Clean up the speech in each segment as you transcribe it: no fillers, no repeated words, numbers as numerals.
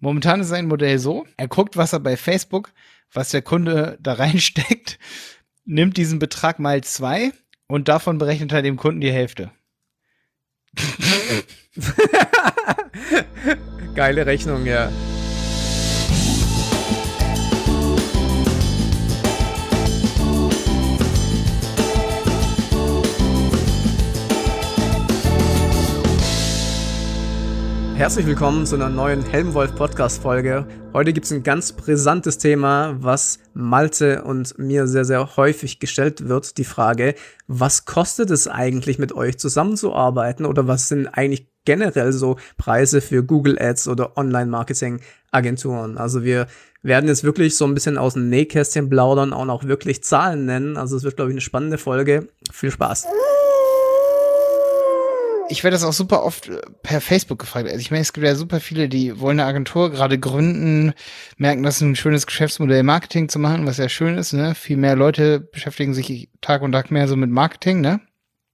Momentan ist sein Modell so, er guckt, was er bei Facebook, was der Kunde da reinsteckt, nimmt diesen Betrag mal 2 und davon berechnet er dem Kunden die Hälfte. Geile Rechnung, ja. Herzlich willkommen zu einer neuen Helmwolf-Podcast-Folge. Heute gibt es ein ganz brisantes Thema, was Malte und mir sehr, sehr häufig gestellt wird. Die Frage, was kostet es eigentlich, mit euch zusammenzuarbeiten? Oder was sind eigentlich generell so Preise für Google Ads oder Online-Marketing-Agenturen? Also wir werden jetzt wirklich so ein bisschen aus dem Nähkästchen plaudern und auch wirklich Zahlen nennen. Also es wird, glaube ich, eine spannende Folge. Viel Spaß. Ich werde das auch super oft per Facebook gefragt. Also ich meine, es gibt ja super viele, die wollen eine Agentur gerade gründen, merken, das ist ein schönes Geschäftsmodell, Marketing zu machen, was ja schön ist, ne? Viel mehr Leute beschäftigen sich Tag und Tag mehr so mit Marketing, ne?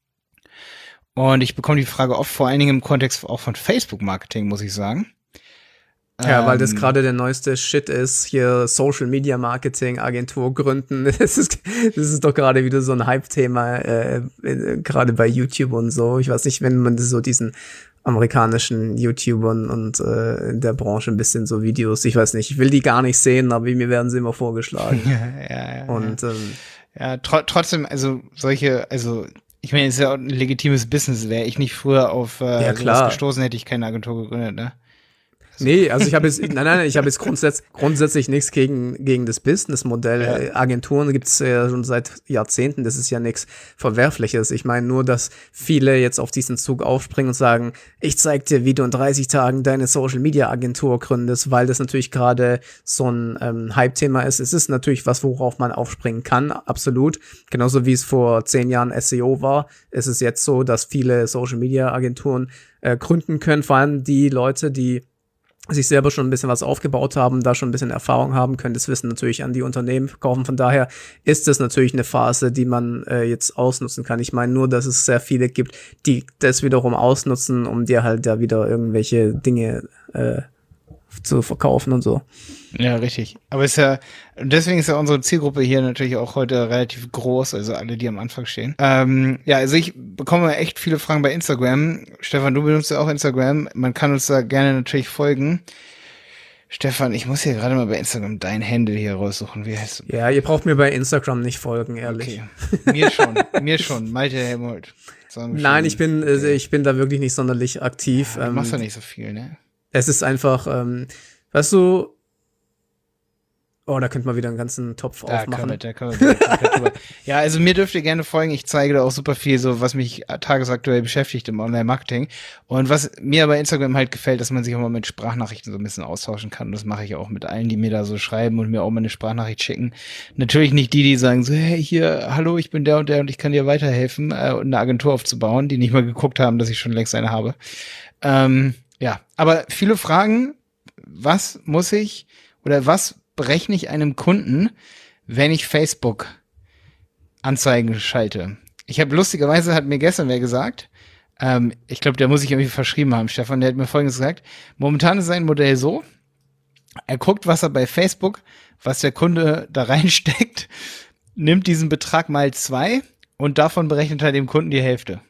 Und ich bekomme die Frage oft, vor allen Dingen im Kontext auch von Facebook-Marketing, muss ich sagen. Ja, weil das gerade der neueste Shit ist, hier Social Media Marketing Agentur gründen. Das ist doch gerade wieder so ein Hype-Thema, gerade bei YouTube und so. Ich weiß nicht, wenn man so diesen amerikanischen YouTubern und in der Branche ein bisschen so Videos, ich weiß nicht, ich will die gar nicht sehen, aber mir werden sie immer vorgeschlagen. Ja. Und trotzdem, also ich meine, es ist ja auch ein legitimes Business. Wäre ich nicht früher auf sowas gestoßen, hätte ich keine Agentur gegründet, ne? Nee, also ich habe jetzt grundsätzlich nichts gegen das Businessmodell. Ja. Agenturen gibt's ja schon seit Jahrzehnten, das ist ja nichts Verwerfliches. Ich meine nur, dass viele jetzt auf diesen Zug aufspringen und sagen, ich zeig dir, wie du in 30 Tagen deine Social-Media-Agentur gründest, weil das natürlich gerade so ein Hype-Thema ist. Es ist natürlich was, worauf man aufspringen kann, absolut. Genauso wie es vor 10 Jahren SEO war, ist es jetzt so, dass viele Social-Media-Agenturen gründen können, vor allem die Leute, die sich selber schon ein bisschen was aufgebaut haben, da schon ein bisschen Erfahrung haben, können das Wissen natürlich an die Unternehmen verkaufen. Von daher ist das natürlich eine Phase, die man jetzt ausnutzen kann. Ich meine nur, dass es sehr viele gibt, die das wiederum ausnutzen, um dir halt da wieder irgendwelche Dinge zu verkaufen und so. Ja, richtig. Aber deswegen ist ja unsere Zielgruppe hier natürlich auch heute relativ groß, also alle, die am Anfang stehen. Also ich bekomme echt viele Fragen bei Instagram. Stefan, du benutzt ja auch Instagram. Man kann uns da gerne natürlich folgen. Stefan, ich muss hier gerade mal bei Instagram dein Handle hier raussuchen. Wie heißt du? Ja, ihr braucht mir bei Instagram nicht folgen, ehrlich. Okay. Mir schon. Malte Helmut. Nein, ich bin da wirklich nicht sonderlich aktiv. Ja, du machst ja nicht so viel, ne? Es ist einfach, weißt du, da könnte man wieder einen ganzen Topf aufmachen. Ja, also mir dürft ihr gerne folgen. Ich zeige da auch super viel, so was mich tagesaktuell beschäftigt im Online-Marketing. Und was mir bei Instagram halt gefällt, dass man sich auch mal mit Sprachnachrichten so ein bisschen austauschen kann. Und das mache ich auch mit allen, die mir da so schreiben und mir auch mal eine Sprachnachricht schicken. Natürlich nicht die sagen so, hey, hier, hallo, ich bin der und ich kann dir weiterhelfen, eine Agentur aufzubauen, die nicht mal geguckt haben, dass ich schon längst eine habe. Ja, aber viele Fragen, was berechne ich einem Kunden, wenn ich Facebook-Anzeigen schalte? Lustigerweise hat mir gestern wer gesagt, ich glaube, der muss sich irgendwie verschrieben haben, Stefan, der hat mir Folgendes gesagt: Momentan ist sein Modell so, er guckt, was er bei Facebook, was der Kunde da reinsteckt, nimmt diesen Betrag mal 2 und davon berechnet er dem Kunden die Hälfte.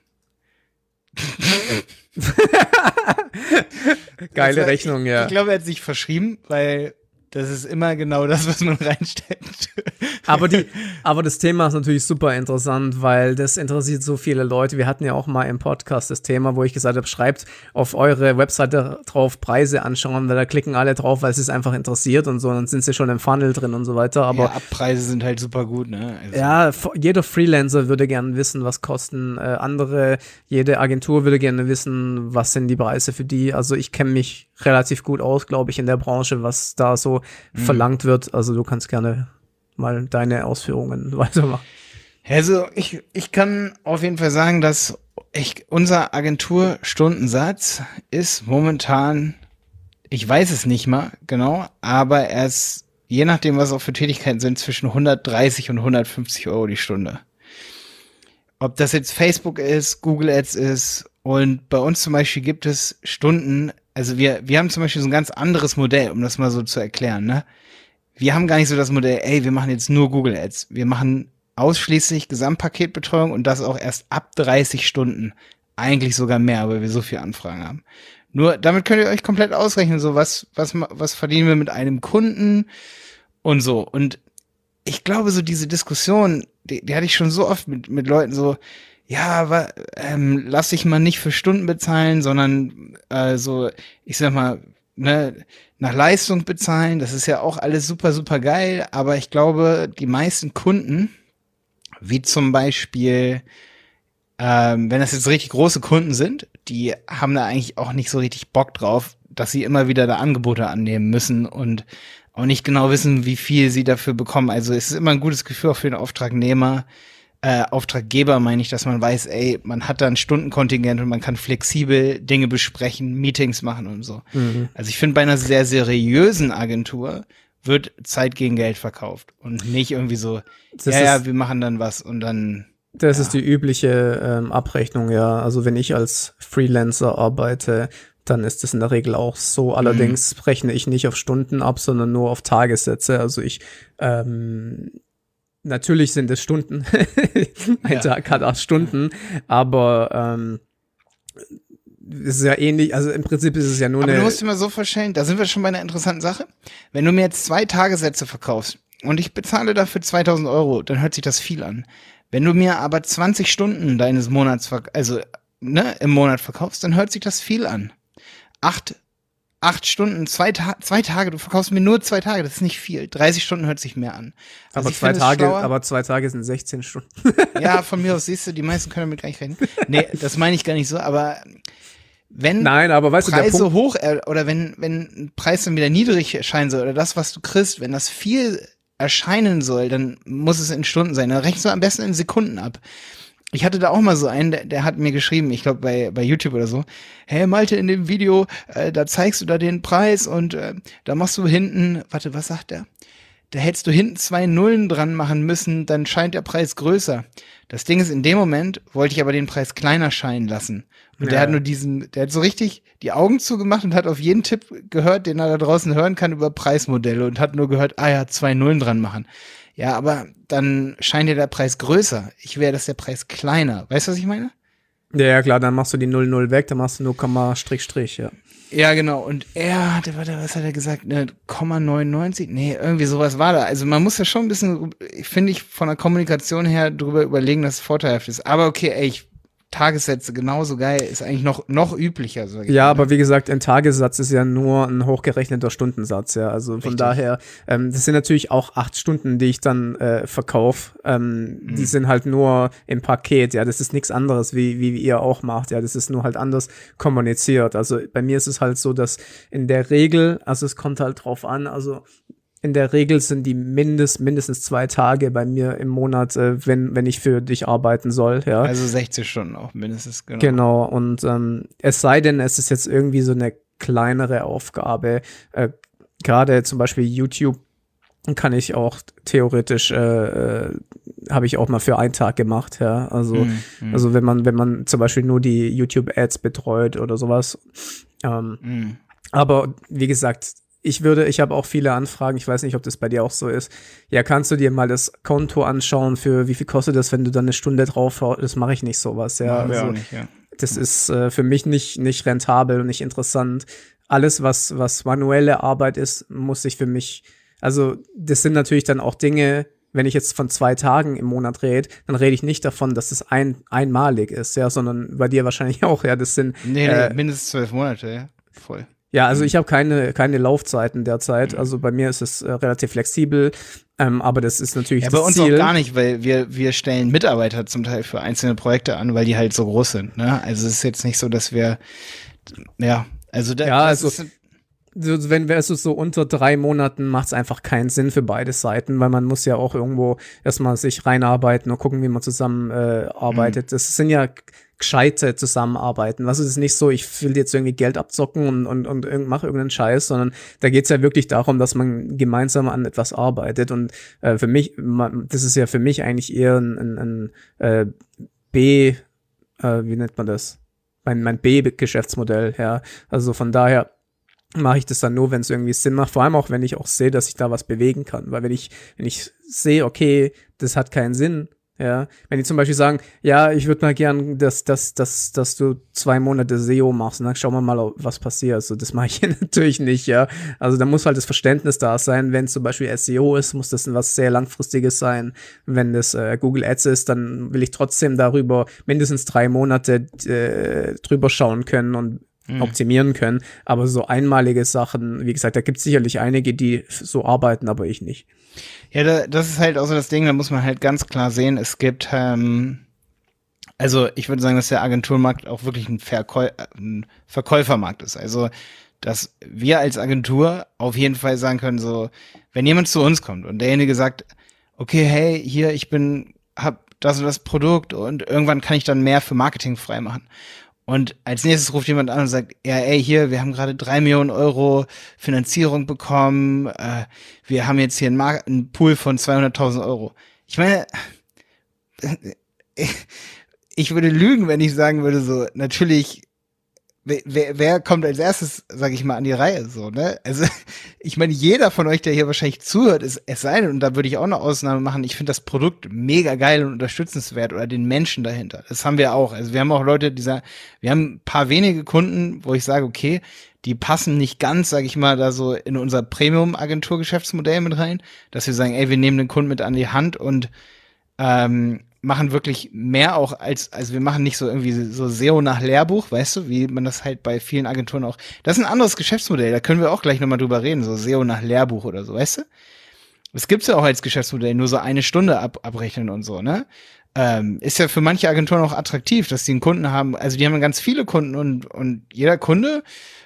Geile Rechnung, ja. Ich glaube, er hat sich verschrieben, weil das ist immer genau das, was man reinsteckt. Aber das Thema ist natürlich super interessant, weil das interessiert so viele Leute. Wir hatten ja auch mal im Podcast das Thema, wo ich gesagt habe, schreibt auf eure Webseite drauf, Preise anschauen, weil da klicken alle drauf, weil es ist einfach interessiert und so, dann sind sie schon im Funnel drin und so weiter. Aber ja, Abpreise sind halt super gut, ne? Also. Ja, jeder Freelancer würde gerne wissen, was kosten jede Agentur würde gerne wissen, was sind die Preise für die. Also ich kenne mich relativ gut aus, glaube ich, in der Branche, was da so verlangt wird. Also du kannst gerne mal deine Ausführungen weitermachen. Also ich kann auf jeden Fall sagen, dass unser Agenturstundensatz ist momentan, ich weiß es nicht mal genau, aber er ist, je nachdem, was auch für Tätigkeiten sind, zwischen 130 und 150 Euro die Stunde. Ob das jetzt Facebook ist, Google Ads ist, und bei uns zum Beispiel gibt es Stunden, also wir haben zum Beispiel so ein ganz anderes Modell, um das mal so zu erklären, ne? Wir haben gar nicht so das Modell, ey, wir machen jetzt nur Google Ads. Wir machen ausschließlich Gesamtpaketbetreuung und das auch erst ab 30 Stunden. Eigentlich sogar mehr, weil wir so viele Anfragen haben. Nur damit könnt ihr euch komplett ausrechnen, so was verdienen wir mit einem Kunden und so. Und ich glaube, so diese Diskussion, die hatte ich schon so oft mit Leuten so, ja, lass dich mal nicht für Stunden bezahlen, sondern so, ich sag mal, ne, nach Leistung bezahlen. Das ist ja auch alles super, super geil. Aber ich glaube, die meisten Kunden, wie zum Beispiel, wenn das jetzt richtig große Kunden sind, die haben da eigentlich auch nicht so richtig Bock drauf, dass sie immer wieder da Angebote annehmen müssen und auch nicht genau wissen, wie viel sie dafür bekommen. Also es ist immer ein gutes Gefühl auch für den Auftragnehmer, Auftraggeber meine ich, dass man weiß, ey, man hat da ein Stundenkontingent und man kann flexibel Dinge besprechen, Meetings machen und so. Mhm. Also ich finde, bei einer sehr seriösen Agentur wird Zeit gegen Geld verkauft und nicht irgendwie so, wir machen dann was und dann. Das ist die übliche Abrechnung, ja. Also wenn ich als Freelancer arbeite, dann ist das in der Regel auch so. Allerdings rechne ich nicht auf Stunden ab, sondern nur auf Tagessätze. Also ich natürlich sind es Stunden. Ein Tag hat 8 Stunden, aber es ist ja ähnlich, also im Prinzip ist es ja nur aber du musst dir mal so vorstellen, da sind wir schon bei einer interessanten Sache. Wenn du mir jetzt 2 Tagessätze verkaufst und ich bezahle dafür 2.000 €, dann hört sich das viel an. Wenn du mir aber 20 Stunden deines Monats, im Monat verkaufst, dann hört sich das viel an. 8 Stunden, 2 Tage, du verkaufst mir nur 2 Tage, das ist nicht viel. 30 Stunden hört sich mehr an. Also aber 2 Tage sind 16 Stunden. Ja, von mir aus siehst du, die meisten können damit gar nicht rechnen. Nee, das meine ich gar nicht so, aber wenn aber weißt Preise du, der Punkt hoch oder wenn ein Preis dann wieder niedrig erscheinen soll oder das, was du kriegst, wenn das viel erscheinen soll, dann muss es in Stunden sein. Dann rechnest du am besten in Sekunden ab. Ich hatte da auch mal so einen, der hat mir geschrieben, ich glaube bei YouTube oder so, hey Malte, in dem Video, da zeigst du da den Preis und da machst du hinten, warte, was sagt der? Da hättest du hinten 2 Nullen dran machen müssen, dann scheint der Preis größer. Das Ding ist, in dem Moment wollte ich aber den Preis kleiner scheinen lassen. Und der hat nur der hat so richtig die Augen zugemacht und hat auf jeden Tipp gehört, den er da draußen hören kann über Preismodelle und hat nur gehört, 2 Nullen dran machen. Ja, aber dann scheint ja der Preis größer. Ich wäre, dass der Preis kleiner. Weißt du, was ich meine? Ja, klar, dann machst du die 0,0 weg, dann machst du nur Komma, Strich, ja. Ja, genau. Und was hat er gesagt? 0,99? Nee, irgendwie sowas war da. Also man muss ja schon ein bisschen, finde ich, von der Kommunikation her drüber überlegen, dass es vorteilhaft ist. Aber okay, Tagessätze genauso geil, ist eigentlich noch üblicher. Sag ich mal. Aber wie gesagt, ein Tagessatz ist ja nur ein hochgerechneter Stundensatz, ja. Also von daher, das sind natürlich auch 8 Stunden, die ich dann verkaufe. Die sind halt nur im Paket, ja. Das ist nichts anderes, wie ihr auch macht, ja. Das ist nur halt anders kommuniziert. Also bei mir ist es halt so, dass in der Regel, also es kommt halt drauf an, also in der Regel sind die mindestens 2 Tage bei mir im Monat, wenn ich für dich arbeiten soll, ja. Also 60 Stunden auch mindestens, genau. Genau, und es sei denn, es ist jetzt irgendwie so eine kleinere Aufgabe, gerade zum Beispiel YouTube kann ich auch theoretisch, habe ich auch mal für einen Tag gemacht, ja. Also wenn man zum Beispiel nur die YouTube-Ads betreut oder sowas. Aber wie gesagt, ich habe auch viele Anfragen, ich weiß nicht, ob das bei dir auch so ist. Ja, kannst du dir mal das Konto anschauen, für wie viel kostet das, wenn du dann eine Stunde drauf haust? Das mache ich nicht sowas, ja. Also, auch nicht, ja. Das ist für mich nicht rentabel und nicht interessant. Alles, was manuelle Arbeit ist, muss ich für mich, also das sind natürlich dann auch Dinge, wenn ich jetzt von 2 Tagen im Monat rede, dann rede ich nicht davon, dass es einmalig ist, ja, sondern bei dir wahrscheinlich auch, ja, das sind Nee, mindestens 12 Monate, ja, voll. Ja, also ich habe keine Laufzeiten derzeit. Also bei mir ist es relativ flexibel, aber das ist natürlich das Ziel. Ja, bei uns auch gar nicht, weil wir stellen Mitarbeiter zum Teil für einzelne Projekte an, weil die halt so groß sind. Ne? Also es ist jetzt nicht so, dass wir, wenn es so unter 3 Monaten macht es einfach keinen Sinn für beide Seiten, weil man muss ja auch irgendwo erstmal sich reinarbeiten und gucken, wie man zusammen arbeitet. Das sind ja gescheite Zusammenarbeiten. Was ist nicht so, ich will jetzt irgendwie Geld abzocken und mache irgendeinen Scheiß, sondern da geht's ja wirklich darum, dass man gemeinsam an etwas arbeitet. Und für mich, das ist ja für mich eigentlich eher ein wie nennt man das? mein B-Geschäftsmodell, ja. Also von daher mache ich das dann nur, wenn es irgendwie Sinn macht, vor allem auch, wenn ich auch sehe, dass ich da was bewegen kann, weil wenn ich sehe, okay, das hat keinen Sinn, ja, wenn die zum Beispiel sagen, ja, ich würde mal gern, dass du 2 Monate SEO machst, und dann schauen wir mal, was passiert. Also das mache ich natürlich nicht, ja. Also da muss halt das Verständnis da sein. Wenn zum Beispiel SEO ist, muss das was sehr Langfristiges sein. Wenn das Google Ads ist, dann will ich trotzdem darüber mindestens 3 Monate drüber schauen können und optimieren können. Aber so einmalige Sachen, wie gesagt, da gibt es sicherlich einige, die so arbeiten, aber ich nicht. Ja, das ist halt auch so das Ding, da muss man halt ganz klar sehen, es gibt, also ich würde sagen, dass der Agenturmarkt auch wirklich ein Verkäufermarkt ist. Also, dass wir als Agentur auf jeden Fall sagen können, so, wenn jemand zu uns kommt und derjenige sagt, okay, hey, hier, hab das und das Produkt und irgendwann kann ich dann mehr für Marketing freimachen. Und als nächstes ruft jemand an und sagt, ja, ey, hier, wir haben gerade 3 Millionen Euro Finanzierung bekommen, wir haben jetzt hier einen Pool von 200.000 Euro. Ich meine, ich würde lügen, wenn ich sagen würde, so, natürlich, wer kommt als erstes, sage ich mal, an die Reihe, so, ne? Also, ich meine, jeder von euch, der hier wahrscheinlich zuhört, es sei denn, und da würde ich auch eine Ausnahme machen, ich finde das Produkt mega geil und unterstützenswert oder den Menschen dahinter. Das haben wir auch. Also, wir haben auch Leute, wir haben ein paar wenige Kunden, wo ich sage, okay, die passen nicht ganz, sage ich mal, da so in unser Premium-Agentur-Geschäftsmodell mit rein, dass wir sagen, ey, wir nehmen den Kunden mit an die Hand und machen wirklich mehr auch also wir machen nicht so irgendwie so SEO nach Lehrbuch, weißt du, wie man das halt bei vielen Agenturen auch, das ist ein anderes Geschäftsmodell, da können wir auch gleich nochmal drüber reden, so SEO nach Lehrbuch oder so, weißt du? Das gibt's ja auch als Geschäftsmodell, nur so 1 Stunde abrechnen und so, ne? Ist ja für manche Agenturen auch attraktiv, dass die einen Kunden haben, also die haben ganz viele Kunden und jeder Kunde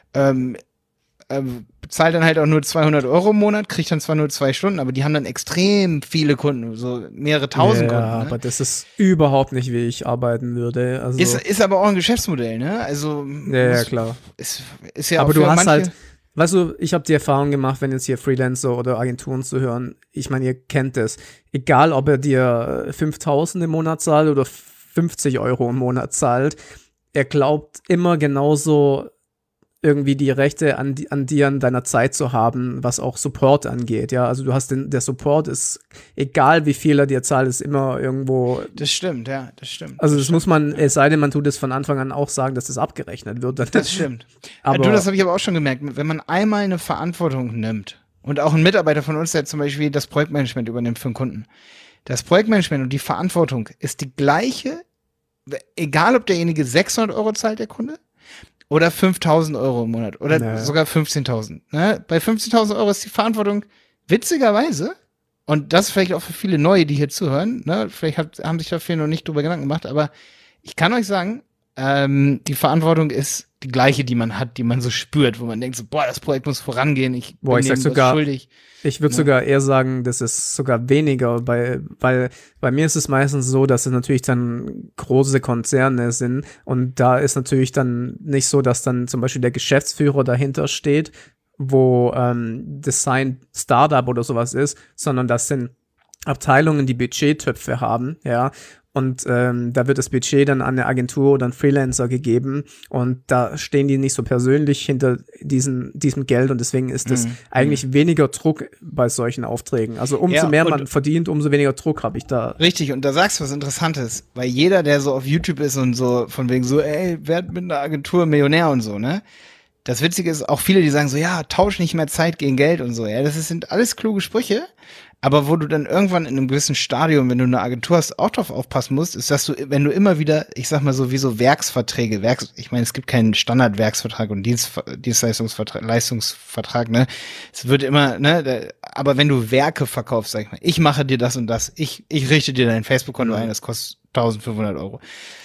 bezahlt dann halt auch nur 200 Euro im Monat, kriegt dann zwar nur 2 Stunden, aber die haben dann extrem viele Kunden, so mehrere tausend Kunden. Ja, ne? Aber das ist überhaupt nicht, wie ich arbeiten würde. Also ist aber auch ein Geschäftsmodell, ne? Also ja, klar. Ist ja aber auch du hast halt, weißt du, ich habe die Erfahrung gemacht, wenn jetzt hier Freelancer oder Agenturen zuhören, ich meine, ihr kennt es. Egal, ob er dir 5.000 im Monat zahlt oder 50 Euro im Monat zahlt, er glaubt immer genauso irgendwie die Rechte an dir, an deiner Zeit zu haben, was auch Support angeht, ja, also du hast der Support ist, egal wie viel er dir zahlt, ist immer irgendwo. Das stimmt, ja, das stimmt. Also das muss man, es sei denn, man tut es von Anfang an auch sagen, dass das abgerechnet wird. Das stimmt. Aber das habe ich aber auch schon gemerkt, wenn man einmal eine Verantwortung nimmt und auch ein Mitarbeiter von uns, der zum Beispiel das Projektmanagement übernimmt für einen Kunden, das Projektmanagement und die Verantwortung ist die gleiche, egal ob derjenige 600 Euro zahlt, der Kunde, oder 5.000 Euro im Monat oder sogar 15.000. Ne? Bei 15.000 Euro ist die Verantwortung witzigerweise, und das ist vielleicht auch für viele Neue, die hier zuhören, ne? Vielleicht haben sich da viele noch nicht drüber Gedanken gemacht, aber ich kann euch sagen, die Verantwortung ist die gleiche, die man hat, die man so spürt, wo man denkt so, boah, das Projekt muss vorangehen, ich bin sag sogar, schuldig. Ich würde sogar eher sagen, das ist sogar weniger, weil bei mir ist es meistens so, dass es natürlich dann große Konzerne sind und da ist natürlich dann nicht so, dass dann zum Beispiel der Geschäftsführer dahinter steht, wo das sein Startup oder sowas ist, sondern das sind Abteilungen, die Budgettöpfe haben, ja. Und da wird das Budget dann an eine Agentur oder einen Freelancer gegeben und da stehen die nicht so persönlich hinter diesem Geld und deswegen ist das eigentlich weniger Druck bei solchen Aufträgen. Also umso mehr man verdient, umso weniger Druck habe ich da. Richtig, und da sagst du was Interessantes, weil jeder, der so auf YouTube ist und so von wegen so, ey, werd mit einer Agentur Millionär und so, ne? Das Witzige ist auch viele, die sagen so, ja, tausch nicht mehr Zeit gegen Geld und so, ja, sind alles kluge Sprüche. Aber wo du dann irgendwann in einem gewissen Stadium, wenn du eine Agentur hast, auch drauf aufpassen musst, ist, dass du, wenn du immer wieder, ich sag mal so, wie so Werksverträge, ich meine, es gibt keinen Standardwerksvertrag und Leistungsvertrag, ne? Es wird immer, ne, aber wenn du Werke verkaufst, sag ich mal, ich mache dir das und das, ich richte dir dein Facebook-Konto ein, das kostet 1.500 Euro.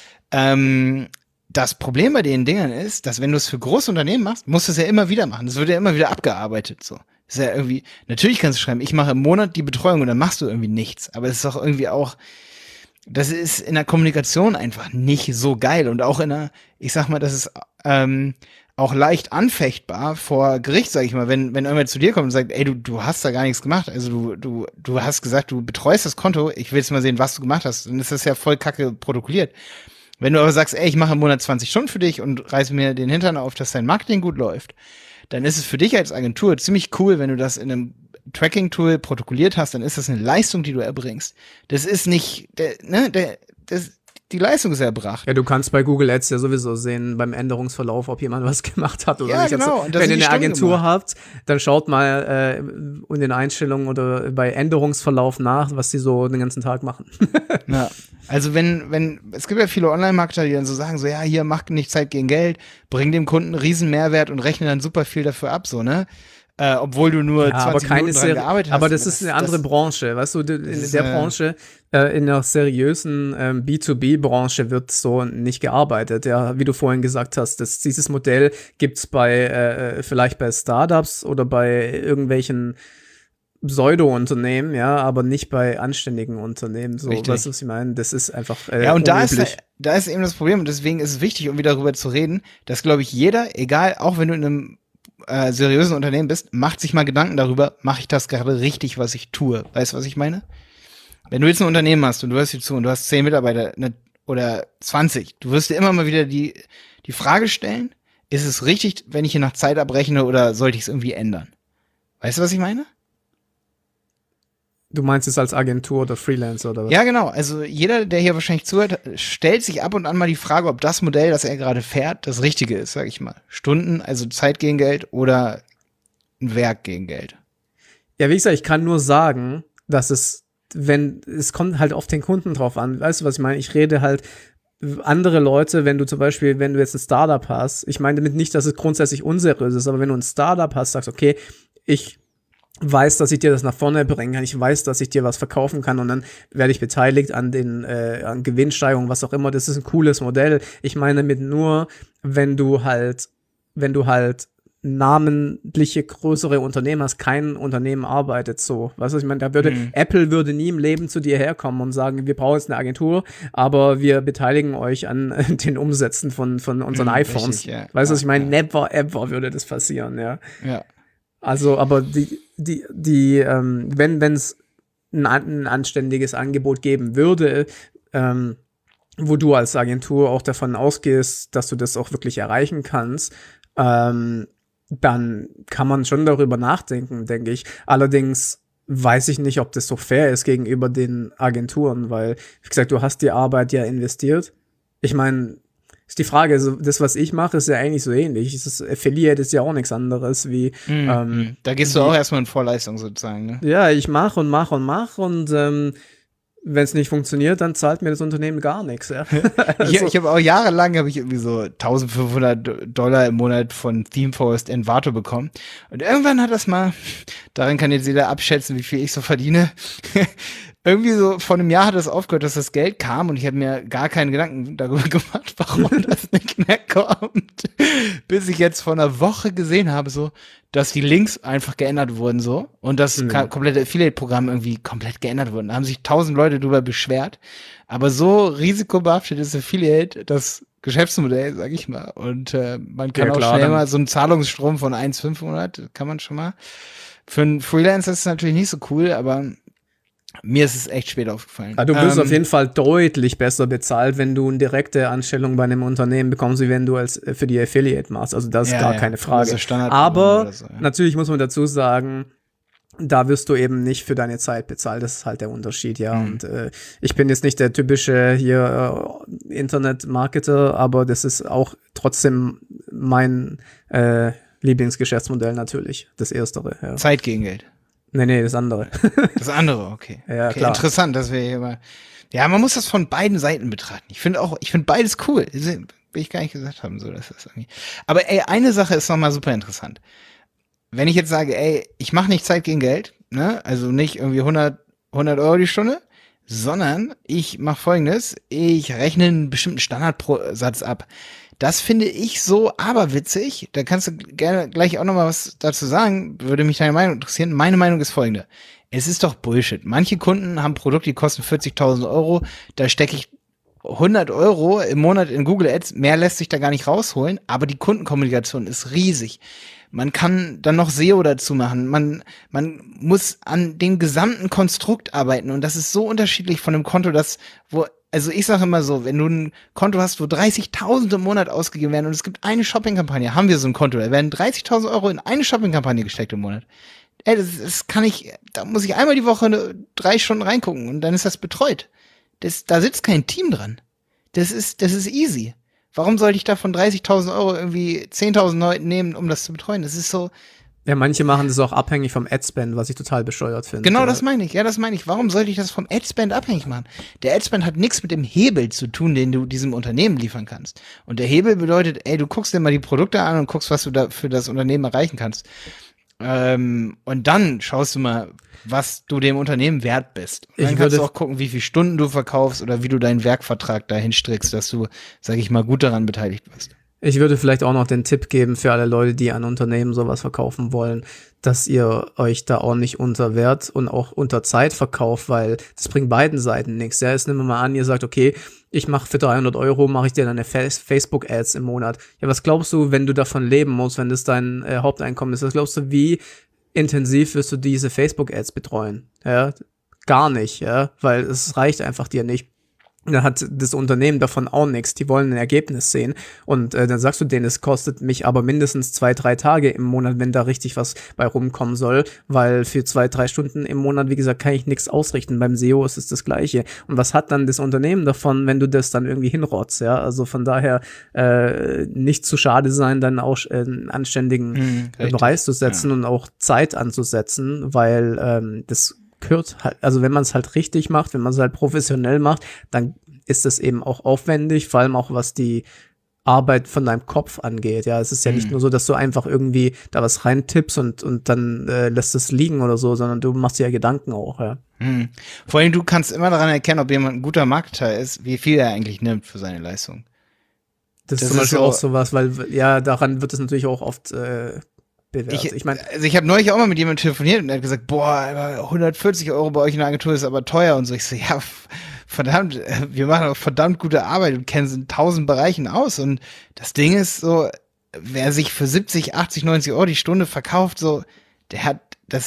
Das Problem bei den Dingern ist, dass wenn du es für große Unternehmen machst, musst du es ja immer wieder machen. Das wird ja immer wieder abgearbeitet, so. Ist ja irgendwie, natürlich kannst du schreiben, ich mache im Monat die Betreuung und dann machst du irgendwie nichts. Aber es ist doch irgendwie auch, das ist in der Kommunikation einfach nicht so geil. Und auch ich sag mal, das ist auch leicht anfechtbar vor Gericht, sag ich mal, wenn irgendwer zu dir kommt und sagt, ey, du hast da gar nichts gemacht. Also du hast gesagt, du betreust das Konto, ich will jetzt mal sehen, was du gemacht hast. Dann ist das ja voll kacke protokolliert. Wenn du aber sagst, ey, ich mache im Monat 20 Stunden für dich und reiß mir den Hintern auf, dass dein Marketing gut läuft, dann ist es für dich als Agentur ziemlich cool, wenn du das in einem Tracking-Tool protokolliert hast, dann ist das eine Leistung, die du erbringst. Das ist nicht, die Leistung ist erbracht. Ja, du kannst bei Google Ads ja sowieso sehen, beim Änderungsverlauf, ob jemand was gemacht hat oder Ja, nicht. genau. Also, wenn ihr eine Agentur habt, dann schaut mal in den Einstellungen oder bei Änderungsverlauf nach, was die so den ganzen Tag machen. Ja. Also es gibt ja viele Online-Marketer, die dann so sagen, so, ja, hier, mach nicht Zeit gegen Geld, bring dem Kunden einen riesen Mehrwert und rechne dann super viel dafür ab, so, ne? Obwohl du nur 20 Minuten dran gearbeitet hast. Aber das ist eine andere Branche, weißt du, in der Branche, in der seriösen B2B-Branche wird so nicht gearbeitet. Ja, wie du vorhin gesagt hast, dieses Modell gibt's vielleicht bei Startups oder bei irgendwelchen Pseudo-Unternehmen, ja, aber nicht bei anständigen Unternehmen. So, weißt du, was ich meine? Das ist einfach ja, und da ist eben das Problem, und deswegen ist es wichtig, irgendwie darüber zu reden, dass, glaube ich, jeder, egal, auch wenn du in einem seriösen Unternehmen bist, macht sich mal Gedanken darüber, mache ich das gerade richtig, was ich tue? Weißt du, was ich meine? Wenn du jetzt ein Unternehmen hast und du hörst dir zu und du hast 10 Mitarbeiter oder 20, du wirst dir immer mal wieder die Frage stellen, ist es richtig, wenn ich hier nach Zeit abrechne oder sollte ich es irgendwie ändern? Weißt du, was ich meine? Du meinst es als Agentur oder Freelancer oder was? Ja, genau. Also jeder, der hier wahrscheinlich zuhört, stellt sich ab und an mal die Frage, ob das Modell, das er gerade fährt, das Richtige ist, sag ich mal. Stunden, also Zeit gegen Geld oder ein Werk gegen Geld. Ja, wie gesagt, ich kann nur sagen, dass es kommt halt auf den Kunden drauf an. Weißt du, was ich meine? Ich rede halt andere Leute, wenn du jetzt ein Startup hast, ich meine damit nicht, dass es grundsätzlich unseriös ist, aber wenn du ein Startup hast, sagst, okay, ich weiß, dass ich dir das nach vorne bringen kann, ich weiß, dass ich dir was verkaufen kann und dann werde ich beteiligt an an Gewinnsteigerungen, was auch immer, das ist ein cooles Modell. Ich meine damit nur, wenn du halt namentliche größere Unternehmen hast, kein Unternehmen arbeitet so. Weißt du, ich meine, Apple würde nie im Leben zu dir herkommen und sagen, wir brauchen jetzt eine Agentur, aber wir beteiligen euch an den Umsätzen von unseren iPhones. Richtig, ja. Weißt du, was ich meine? Never ever würde das passieren, ja. Ja. Also, aber wenn es ein anständiges Angebot geben würde, wo du als Agentur auch davon ausgehst, dass du das auch wirklich erreichen kannst, dann kann man schon darüber nachdenken, denke ich. Allerdings weiß ich nicht, ob das so fair ist gegenüber den Agenturen, weil, wie gesagt, du hast die Arbeit ja investiert. Ich meine, ist die Frage, also das, was ich mache, ist ja eigentlich so ähnlich. Affiliate ist ja auch nichts anderes wie da gehst du auch erstmal in Vorleistung sozusagen, ne? Ja, ich mache und wenn es nicht funktioniert, dann zahlt mir das Unternehmen gar nichts. Ja. Also, ich habe auch jahrelang irgendwie so $1.500 im Monat von ThemeForest Envato bekommen. Und irgendwann hat das mal, darin kann jetzt jeder abschätzen, wie viel ich so verdiene. Irgendwie so vor einem Jahr hat es aufgehört, dass das Geld kam und ich habe mir gar keine Gedanken darüber gemacht, warum das nicht mehr kommt. Bis ich jetzt vor einer Woche gesehen habe, so, dass die Links einfach geändert wurden so und das komplette Affiliate-Programm irgendwie komplett geändert wurden. Da haben sich 1000 Leute drüber beschwert. Aber so risikobehaftet ist Affiliate das Geschäftsmodell, sag ich mal. Und man kann auch schnell mal so einen Zahlungsstrom von 1.500, kann man schon mal. Für einen Freelancer ist es natürlich nicht so cool, aber mir ist es echt spät aufgefallen. Ja, du wirst auf jeden Fall deutlich besser bezahlt, wenn du eine direkte Anstellung bei einem Unternehmen bekommst, wie wenn du für die Affiliate machst. Also das ist gar keine Frage. Aber so, natürlich muss man dazu sagen, da wirst du eben nicht für deine Zeit bezahlt. Das ist halt der Unterschied, ja. Und ich bin jetzt nicht der typische hier Internet-Marketer, aber das ist auch trotzdem mein Lieblingsgeschäftsmodell natürlich, das Erstere. Ja. Zeit gegen Geld. Nee, das andere. Das andere, okay. Ja, okay, klar. Interessant, dass wir hier mal. Ja, man muss das von beiden Seiten betrachten. Ich finde beides cool. Will ich gar nicht gesagt haben, so, dass das irgendwie. Aber ey, eine Sache ist nochmal super interessant. Wenn ich jetzt sage, ey, ich mache nicht Zeit gegen Geld, ne, also nicht irgendwie 100 Euro die Stunde, sondern ich mache Folgendes, ich rechne einen bestimmten Standardsatz ab. Das finde ich so aberwitzig. Da kannst du gerne gleich auch noch mal was dazu sagen. Würde mich deine Meinung interessieren. Meine Meinung ist folgende. Es ist doch Bullshit. Manche Kunden haben Produkte, die kosten 40.000 Euro. Da stecke ich 100 Euro im Monat in Google Ads. Mehr lässt sich da gar nicht rausholen. Aber die Kundenkommunikation ist riesig. Man kann dann noch SEO dazu machen. Man muss an dem gesamten Konstrukt arbeiten. Und das ist so unterschiedlich von einem Konto, Also ich sage immer so, wenn du ein Konto hast, wo 30.000 im Monat ausgegeben werden und es gibt eine Shopping-Kampagne, haben wir so ein Konto, da werden 30.000 Euro in eine Shopping-Kampagne gesteckt im Monat. Ey, das kann ich, da muss ich einmal die Woche 3 Stunden reingucken und dann ist das betreut. Da sitzt kein Team dran. Das ist easy. Warum sollte ich da von 30.000 Euro irgendwie 10.000 Leuten nehmen, um das zu betreuen? Das ist so. Ja, manche machen das auch abhängig vom Adspend, was ich total bescheuert finde. Genau, das meine ich. Ja, das meine ich. Warum sollte ich das vom Adspend abhängig machen? Der Adspend hat nichts mit dem Hebel zu tun, den du diesem Unternehmen liefern kannst. Und der Hebel bedeutet, ey, du guckst dir mal die Produkte an und guckst, was du da für das Unternehmen erreichen kannst. Und dann schaust du mal, was du dem Unternehmen wert bist. Und dann kannst du auch gucken, wie viele Stunden du verkaufst oder wie du deinen Werkvertrag dahin strickst, dass du, sag ich mal, gut daran beteiligt wirst. Ich würde vielleicht auch noch den Tipp geben für alle Leute, die an Unternehmen sowas verkaufen wollen, dass ihr euch da auch nicht unter Wert und auch unter Zeit verkauft, weil das bringt beiden Seiten nichts. Ja, jetzt nehmen wir mal an, ihr sagt, okay, ich mache für 300 Euro, mache ich dir dann eine Facebook-Ads im Monat. Ja, was glaubst du, wenn du davon leben musst, wenn das dein Haupteinkommen ist? Was glaubst du, wie intensiv wirst du diese Facebook-Ads betreuen? Ja, gar nicht, ja, weil es reicht einfach dir nicht. Dann hat das Unternehmen davon auch nichts. Die wollen ein Ergebnis sehen. Und dann sagst du denen, es kostet mich aber mindestens 2-3 Tage im Monat, wenn da richtig was bei rumkommen soll. Weil für 2-3 Stunden im Monat, wie gesagt, kann ich nichts ausrichten. Beim SEO ist es das Gleiche. Und was hat dann das Unternehmen davon, wenn du das dann irgendwie hinrotzt? Ja, also von daher nicht zu schade sein, dann auch einen anständigen Preis zu setzen und auch Zeit anzusetzen, weil das gehört halt, also wenn man es halt richtig macht, wenn man es halt professionell macht, dann ist das eben auch aufwendig, vor allem auch was die Arbeit von deinem Kopf angeht. Ja, es ist ja nicht nur so, dass du einfach irgendwie da was reintippst und dann lässt es liegen oder so, sondern du machst dir ja Gedanken auch, ja. Vor allem, du kannst immer daran erkennen, ob jemand ein guter Marketer ist, wie viel er eigentlich nimmt für seine Leistung. Das ist zum Beispiel auch sowas, weil ja, daran wird es natürlich auch oft ich habe neulich auch mal mit jemandem telefoniert und er hat gesagt, boah, 140 Euro bei euch in der Agentur ist aber teuer und so. Ich so, ja, verdammt, wir machen auch verdammt gute Arbeit und kennen in 1000 Bereichen aus. Und das Ding ist so, wer sich für 70, 80, 90 Euro die Stunde verkauft, so, der hat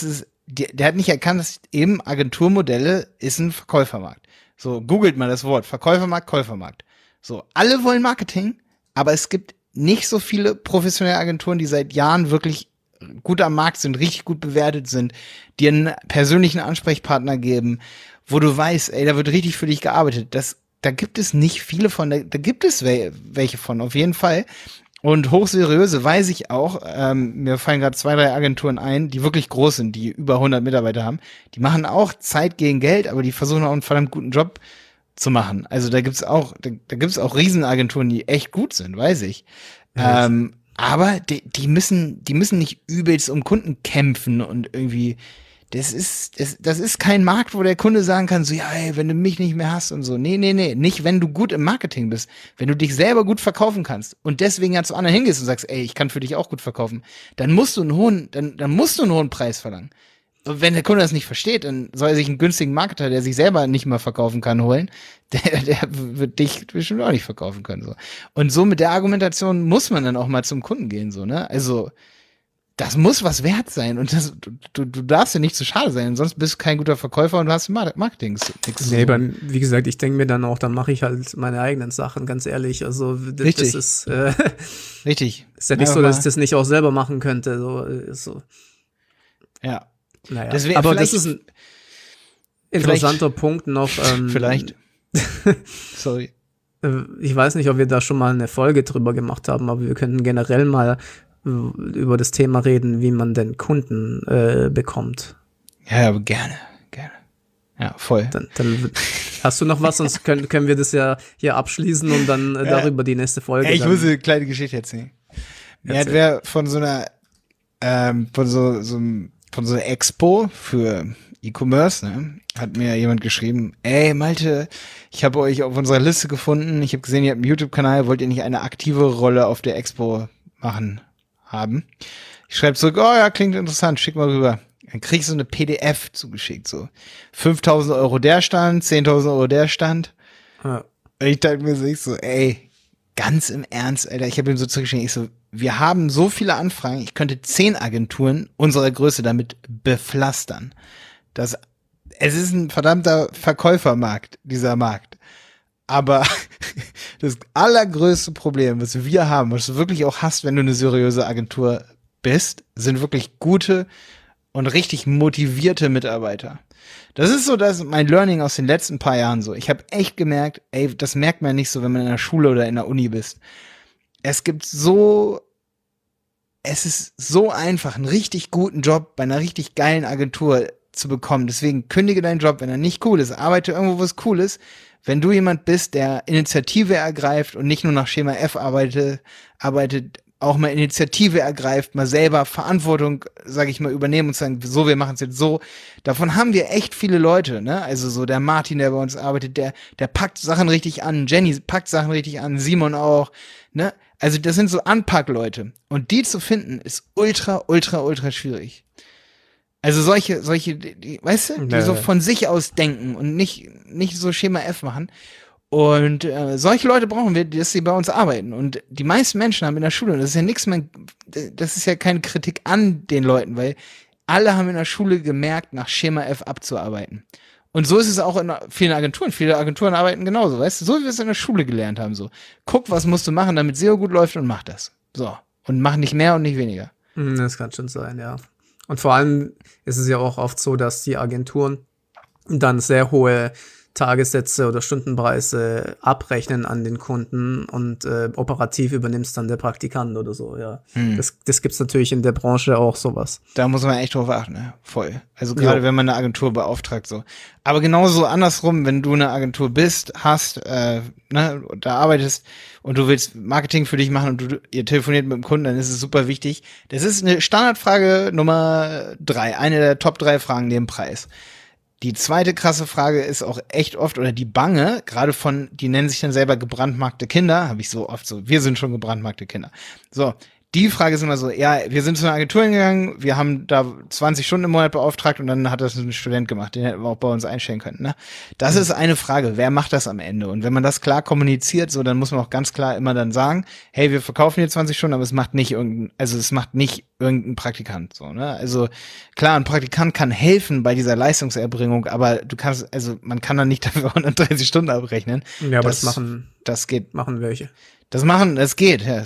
nicht erkannt, dass eben Agenturmodelle ist ein Verkäufermarkt. So, googelt mal das Wort, Verkäufermarkt, Käufermarkt. So, alle wollen Marketing, aber es gibt nicht so viele professionelle Agenturen, die seit Jahren wirklich gut am Markt sind, richtig gut bewertet sind, dir einen persönlichen Ansprechpartner geben, wo du weißt, ey, da wird richtig für dich gearbeitet. Da gibt es nicht viele von, da gibt es welche von, auf jeden Fall. Und hochseriöse weiß ich auch, mir fallen gerade 2-3 Agenturen ein, die wirklich groß sind, die über 100 Mitarbeiter haben. Die machen auch Zeit gegen Geld, aber die versuchen auch einen verdammt guten Job zu machen. Also da gibt's auch Riesenagenturen, die echt gut sind, weiß ich. Ja, aber die müssen nicht übelst um Kunden kämpfen und irgendwie, das ist kein Markt, wo der Kunde sagen kann, so, ja, ey, wenn du mich nicht mehr hast und so. Nee, nicht, wenn du gut im Marketing bist. Wenn du dich selber gut verkaufen kannst und deswegen ja zu anderen hingehst und sagst, ey, ich kann für dich auch gut verkaufen, dann musst du einen hohen Preis verlangen. Und wenn der Kunde das nicht versteht, dann soll er sich einen günstigen Marketer, der sich selber nicht mal verkaufen kann, holen. Der wird dich bestimmt auch nicht verkaufen können, so. Und so mit der Argumentation muss man dann auch mal zum Kunden gehen, so, ne? Also, das muss was wert sein und du darfst ja nicht zu schade sein, sonst bist du kein guter Verkäufer und du hast Marketing. Nee, wie gesagt, ich denke mir dann auch, dann mache ich halt meine eigenen Sachen, ganz ehrlich. Also, Richtig. Das ist, Richtig. Ist ja nicht so, dass ich das nicht auch selber machen könnte, so. Ja. Naja, aber das ist ein interessanter Punkt noch. Vielleicht. Sorry. Ich weiß nicht, ob wir da schon mal eine Folge drüber gemacht haben, aber wir könnten generell mal über das Thema reden, wie man denn Kunden bekommt. Ja, aber gerne. Ja, voll. Dann hast du noch was, sonst können wir das ja hier abschließen und dann darüber die nächste Folge. Ich muss eine kleine Geschichte erzählen. Wer von so einer von so einer Expo für E-Commerce, ne, hat mir jemand geschrieben, ey Malte, ich habe euch auf unserer Liste gefunden, ich habe gesehen, ihr habt einen YouTube-Kanal, wollt ihr nicht eine aktive Rolle auf der Expo haben? Ich schreibe zurück, oh ja, klingt interessant, schick mal rüber. Dann krieg ich so eine PDF zugeschickt, so 5.000 Euro der Stand, 10.000 Euro der Stand. Ja. Und ich dachte mir so, ey, ganz im Ernst, Alter, ich habe ihm so zurückgeschickt, ich so, wir haben so viele Anfragen, ich könnte 10 Agenturen unserer Größe damit bepflastern. Es ist ein verdammter Verkäufermarkt, dieser Markt. Aber das allergrößte Problem, was wir haben, was du wirklich auch hast, wenn du eine seriöse Agentur bist, sind wirklich gute und richtig motivierte Mitarbeiter. Das ist so mein Learning aus den letzten paar Jahren so. Ich habe echt gemerkt, ey, das merkt man nicht so, wenn man in der Schule oder in der Uni bist. Es ist so einfach, einen richtig guten Job bei einer richtig geilen Agentur zu bekommen. Deswegen kündige deinen Job, wenn er nicht cool ist. Arbeite irgendwo, wo es cool ist. Wenn du jemand bist, der Initiative ergreift und nicht nur nach Schema F arbeitet, auch mal Initiative ergreift, mal selber Verantwortung, sage ich mal, übernehmen und sagen, so, wir machen es jetzt so. Davon haben wir echt viele Leute, ne? Also so der Martin, der bei uns arbeitet, der packt Sachen richtig an, Jenny packt Sachen richtig an, Simon auch, ne? Also das sind so Anpackleute. Und die zu finden, ist ultra, ultra, ultra schwierig. Also solche, weißt du, die so von sich aus denken und nicht so Schema F machen. Und solche Leute brauchen wir, dass sie bei uns arbeiten. Und die meisten Menschen haben in der Schule, und das ist ja nichts mehr, das ist ja keine Kritik an den Leuten, weil alle haben in der Schule gemerkt, nach Schema F abzuarbeiten. Und so ist es auch in vielen Agenturen. Viele Agenturen arbeiten genauso, weißt du, so wie wir es in der Schule gelernt haben. So, guck, was musst du machen, damit SEO gut läuft und mach das. So. Und mach nicht mehr und nicht weniger. Das kann schon sein, ja. Und vor allem ist es ja auch oft so, dass die Agenturen dann sehr hohe Tagessätze oder Stundenpreise abrechnen an den Kunden und operativ übernimmst dann der Praktikant oder so, ja. Das gibt's natürlich in der Branche auch sowas. Da muss man echt drauf achten, ne? Voll. Also gerade wenn man eine Agentur beauftragt, so. Aber genauso andersrum, wenn du eine Agentur hast, ne, da arbeitest und du willst Marketing für dich machen und ihr telefoniert mit dem Kunden, dann ist es super wichtig. Das ist eine Standardfrage Nummer 3, eine der Top 3 Fragen neben Preis. Die zweite krasse Frage ist auch echt oft, oder die bange, gerade die nennen sich dann selber gebrandmarkte Kinder, habe ich so oft so, wir sind schon gebrandmarkte Kinder. So, die Frage ist immer so, ja, wir sind zu einer Agentur hingegangen, wir haben da 20 Stunden im Monat beauftragt und dann hat das ein Student gemacht, den hätten wir auch bei uns einstellen können, ne? Das ist eine Frage, wer macht das am Ende? Und wenn man das klar kommuniziert, so, dann muss man auch ganz klar immer dann sagen, hey, wir verkaufen hier 20 Stunden, aber es macht nicht irgendein Praktikant, so, ne? Also, klar, ein Praktikant kann helfen bei dieser Leistungserbringung, aber man kann dann nicht dafür 130 Stunden abrechnen. Ja, aber das geht. Machen welche. Es geht. Ja.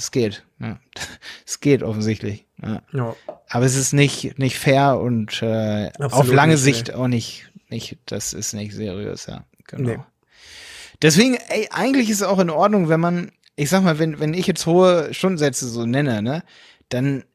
Es geht offensichtlich. Ja. Aber es ist nicht fair und auf lange Sicht auch nicht, das ist nicht seriös, ja. Genau. Nee. Deswegen, eigentlich ist es auch in Ordnung, wenn man, ich sag mal, wenn ich jetzt hohe Stundensätze so nenne, ne, dann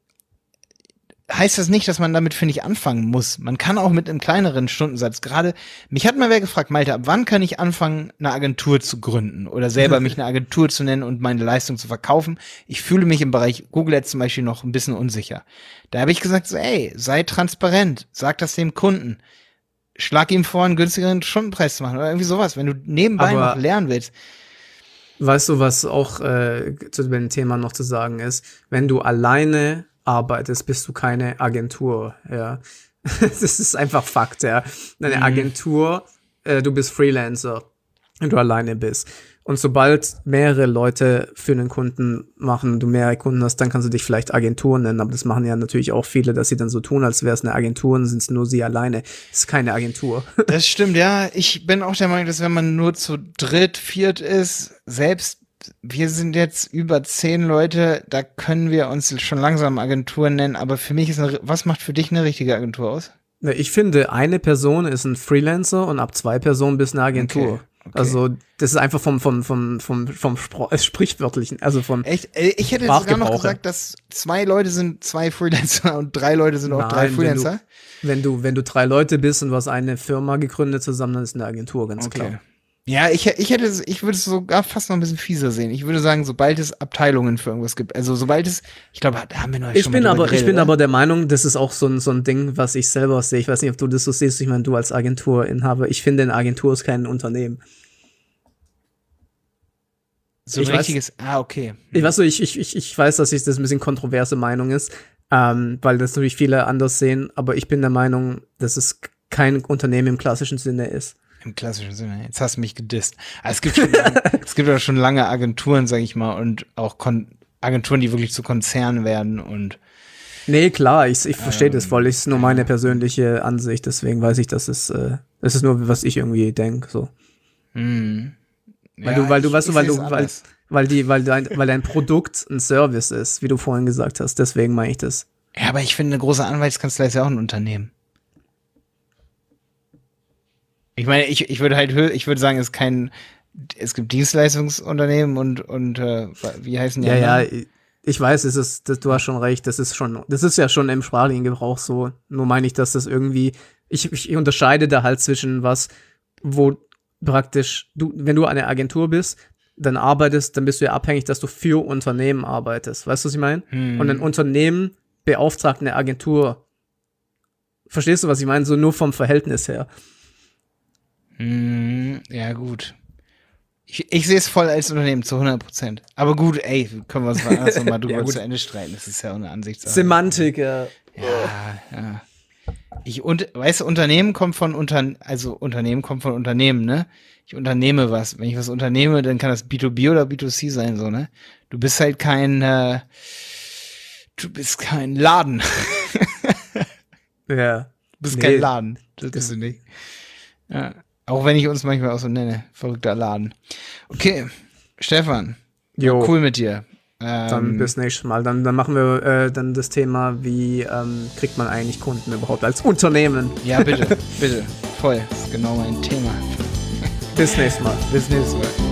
heißt das nicht, dass man damit, finde ich, anfangen muss. Man kann auch mit einem kleineren Stundensatz, gerade, mich hat mal wer gefragt, Malte, ab wann kann ich anfangen, eine Agentur zu gründen oder selber mich eine Agentur zu nennen und meine Leistung zu verkaufen? Ich fühle mich im Bereich Google Ads zum Beispiel noch ein bisschen unsicher. Da habe ich gesagt, so, sei transparent, sag das dem Kunden. Schlag ihm vor, einen günstigeren Stundenpreis zu machen oder irgendwie sowas, wenn du nebenbei noch lernen willst. Weißt du, was auch zu dem Thema noch zu sagen ist? Wenn du alleine arbeitest, bist du keine Agentur, ja. Das ist einfach Fakt, ja. Eine Agentur, du bist Freelancer, wenn du alleine bist. Und sobald mehrere Leute für einen Kunden machen, du mehrere Kunden hast, dann kannst du dich vielleicht Agentur nennen, aber das machen ja natürlich auch viele, dass sie dann so tun, als wäre es eine Agentur und sind es nur sie alleine. Das ist keine Agentur. Das stimmt, ja. Ich bin auch der Meinung, dass wenn man nur zu dritt, viert ist, selbst wir sind jetzt über 10 Leute, da können wir uns schon langsam Agenturen nennen, aber für mich ist was macht für dich eine richtige Agentur aus? Ich finde, eine Person ist ein Freelancer und ab 2 Personen bist eine Agentur. Okay. Also, das ist einfach vom Sprichwörtlichen, also vom Echt? Ich hätte sogar noch gesagt, dass 2 Leute sind 2 Freelancer und 3 Leute sind auch 3 Freelancer. Wenn du 3 Leute bist und du hast eine Firma gegründet zusammen, dann ist eine Agentur, ganz klar. Ja, ich würde es sogar fast noch ein bisschen fieser sehen. Ich würde sagen, sobald es Abteilungen für irgendwas gibt, also sobald es, ich glaube, da haben wir noch schon mal drüber geredet, ich bin aber der Meinung, das ist auch so ein Ding, was ich selber sehe. Ich weiß nicht, ob du das so siehst. Ich meine, du als Agenturinhaber, ich finde, eine Agentur ist kein Unternehmen. So ein richtiges, okay. Ich weiß, dass das ein bisschen kontroverse Meinung ist, weil das natürlich viele anders sehen, aber ich bin der Meinung, dass es kein Unternehmen im klassischen Sinne ist. Im klassischen Sinne. Jetzt hast du mich gedisst. Also es gibt ja schon lange Agenturen, sag ich mal, und auch Agenturen, die wirklich zu Konzernen werden und. Nee, klar, ich verstehe das voll. Das ist nur meine persönliche Ansicht, deswegen weiß ich, dass das ist nur, was ich irgendwie denke, so. Weil dein Produkt ein Service ist, wie du vorhin gesagt hast. Deswegen meine ich das. Ja, aber ich finde, eine große Anwaltskanzlei ist ja auch ein Unternehmen. Ich meine, ich würde sagen, es gibt Dienstleistungsunternehmen und wie heißen die anderen? Ja, ich weiß, du hast schon recht, das ist ja schon im sprachlichen Gebrauch so. Nur meine ich, dass das irgendwie, ich unterscheide da halt zwischen wo praktisch, wenn du eine Agentur bist, dann bist du ja abhängig, dass du für Unternehmen arbeitest. Weißt du, was ich meine? Und ein Unternehmen beauftragt eine Agentur. Verstehst du, was ich meine? So nur vom Verhältnis her. Ja, gut. Ich sehe es voll als Unternehmen zu 100%. Aber gut, ey, können wir uns mal drüber zu Ende streiten. Das ist ja auch eine Ansichtssache. Semantik, ja. Ja. Weißt du, Unternehmen kommt von Unternehmen, ne? Ich unternehme was. Wenn ich was unternehme, dann kann das B2B oder B2C sein, so, ne? Du bist halt kein Laden. Ja. Du bist kein Laden. Das bist du nicht. Ja. Auch wenn ich uns manchmal auch so nenne. Verrückter Laden. Okay, Stefan. Jo. Cool mit dir. Dann bis nächstes Mal. Dann machen wir dann das Thema, wie kriegt man eigentlich Kunden überhaupt als Unternehmen? Ja, bitte. Voll. Das ist genau mein Thema. Bis nächstes Mal. Bis nächstes Mal.